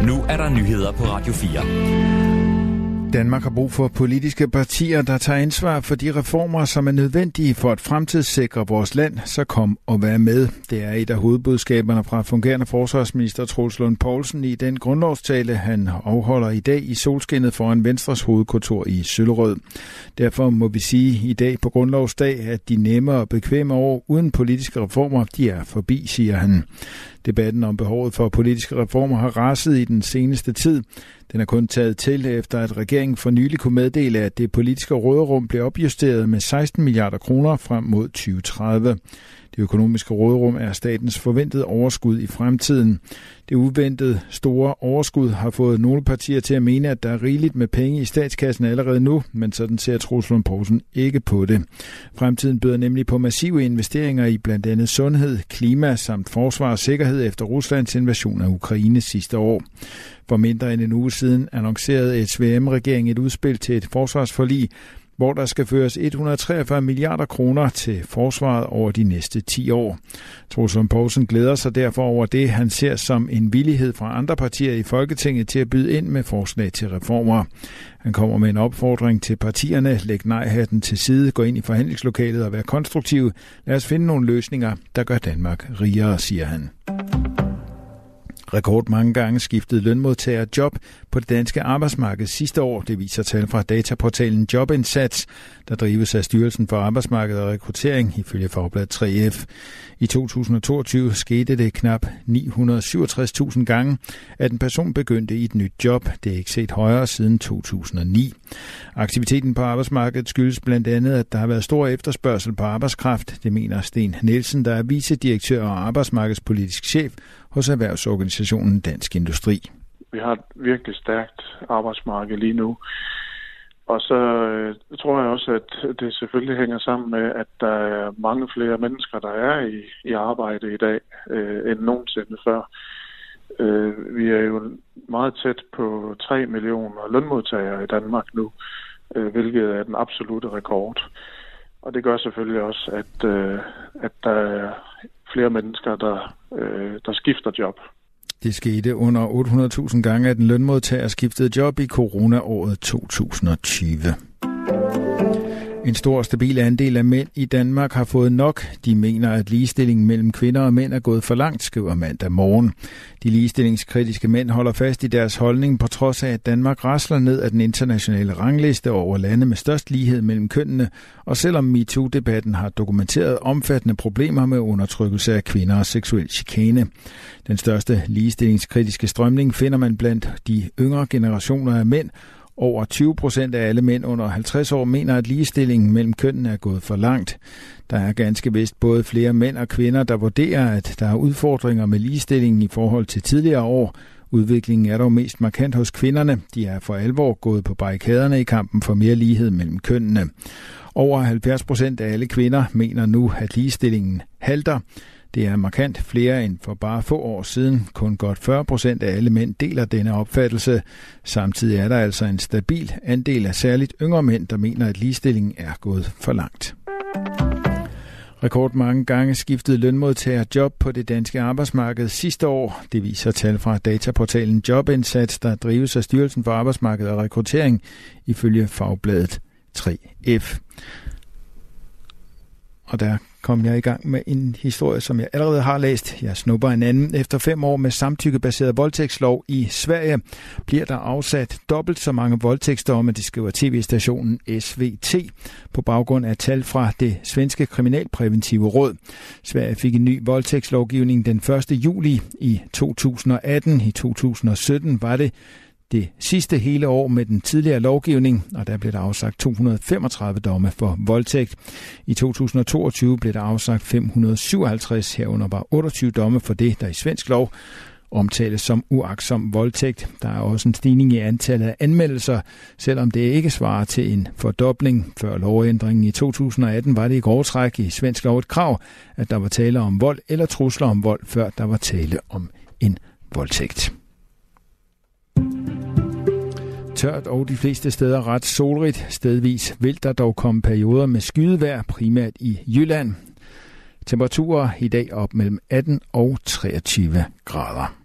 Nu er der nyheder på Radio 4. Danmark har brug for politiske partier, der tager ansvar for de reformer, som er nødvendige for at fremtidssikre vores land, så kom og vær med. Det er et af hovedbudskaberne fra fungerende forsvarsminister Troels Lund Poulsen i den grundlovstale, han afholder i dag i solskinnet foran Venstres hovedkontor i Søllerød. Derfor må vi sige i dag på grundlovsdag, at de nemme og bekvemme år uden politiske reformer, de er forbi, siger han. Debatten om behovet for politiske reformer har raset i den seneste tid. Den er kun taget til, efter at regeringen for nylig kunne meddele, at det politiske råderum blev opjusteret med 16 milliarder kroner frem mod 2030. Det økonomiske råderum er statens forventede overskud i fremtiden. Det uventede store overskud har fået nogle partier til at mene, at der er rigeligt med penge i statskassen allerede nu, men sådan ser Troels Lund Poulsen ikke på det. Fremtiden byder nemlig på massive investeringer i blandt andet sundhed, klima samt forsvar og sikkerhed efter Ruslands invasion af Ukraine sidste år. For mindre end en uge siden annoncerede SVM-regeringen et udspil til et forsvarsforlig, hvor der skal føres 143 milliarder kroner til forsvaret over de næste 10 år. Troels Lund Poulsen glæder sig derfor over det, han ser som en villighed fra andre partier i Folketinget til at byde ind med forslag til reformer. Han kommer med en opfordring til partierne: læg nej-hatten til side, gå ind i forhandlingslokalet og vær konstruktive. Lad os finde nogle løsninger, der gør Danmark rigere, siger han. Rekord mange gange skiftede lønmodtagere job på det danske arbejdsmarked sidste år. Det viser tal fra dataportalen Jobindsats, der drives af Styrelsen for Arbejdsmarked og Rekruttering ifølge fagbladet 3F. I 2022 skete det knap 967.000 gange, at en person begyndte i et nyt job. Det er ikke set højere siden 2009. Aktiviteten på arbejdsmarkedet skyldes blandt andet, at der har været stor efterspørgsel på arbejdskraft. Det mener Sten Nielsen, der er vicedirektør og arbejdsmarkedspolitisk chef hos erhvervsorganisationen Dansk Industri. Vi har et virkelig stærkt arbejdsmarked lige nu. Og så tror jeg også, at det selvfølgelig hænger sammen med, at der er mange flere mennesker, der er i arbejde i dag, end nogensinde før. Vi er jo meget tæt på 3 millioner lønmodtagere i Danmark nu, hvilket er den absolute rekord. Og det gør selvfølgelig også, at der er flere mennesker, der skifter job. Det skete under 800.000 gange, at en lønmodtager skiftede job i coronaåret 2020. En stor stabil andel af mænd i Danmark har fået nok. De mener, at ligestillingen mellem kvinder og mænd er gået for langt, skriver Mandag Morgen. De ligestillingskritiske mænd holder fast i deres holdning, på trods af, at Danmark rasler ned af den internationale rangliste over lande med størst lighed mellem kønnene, og selvom MeToo-debatten har dokumenteret omfattende problemer med undertrykkelse af kvinder og seksuel chikane. Den største ligestillingskritiske strømning finder man blandt de yngre generationer af mænd. Over 20% af alle mænd under 50 år mener, at ligestillingen mellem kønnene er gået for langt. Der er ganske vist både flere mænd og kvinder, der vurderer, at der er udfordringer med ligestillingen i forhold til tidligere år. Udviklingen er dog mest markant hos kvinderne. De er for alvor gået på barrikaderne i kampen for mere lighed mellem kønnene. Over 70% af alle kvinder mener nu, at ligestillingen halter. Det er markant flere end for bare få år siden. Kun godt 40% af alle mænd deler denne opfattelse. Samtidig er der altså en stabil andel af særligt yngre mænd, der mener, at ligestillingen er gået for langt. Rekord mange gange skiftede lønmodtagere job på det danske arbejdsmarked sidste år. Det viser tal fra dataportalen Jobindsats, der drives af Styrelsen for Arbejdsmarked og Rekruttering ifølge fagbladet 3F. Og der kom jeg i gang med en historie, som jeg allerede har læst. Jeg snupper en anden. Efter 5 år med samtykkebaseret voldtægtslov i Sverige bliver der afsat dobbelt så mange voldtægtsdomme, det skriver tv-stationen SVT, på baggrund af tal fra det svenske kriminalpræventive råd. Sverige fik en ny voldtægtslovgivning den 1. juli i 2018. I 2017 var det sidste hele år med den tidligere lovgivning, og der blev der afsagt 235 domme for voldtægt. I 2022 blev der afsagt 557, herunder var 28 domme for det, der i svensk lov omtales som uagtsom voldtægt. Der er også en stigning i antallet af anmeldelser, selvom det ikke svarer til en fordobling. Før lovændringen i 2018 var det i grove træk i svensk lov et krav, at der var tale om vold eller trusler om vold, før der var tale om en voldtægt. Tørt og de fleste steder ret solrigt. Stedvis vil der dog komme perioder med skydevejr, primært i Jylland. Temperaturer i dag op mellem 18 og 23 grader.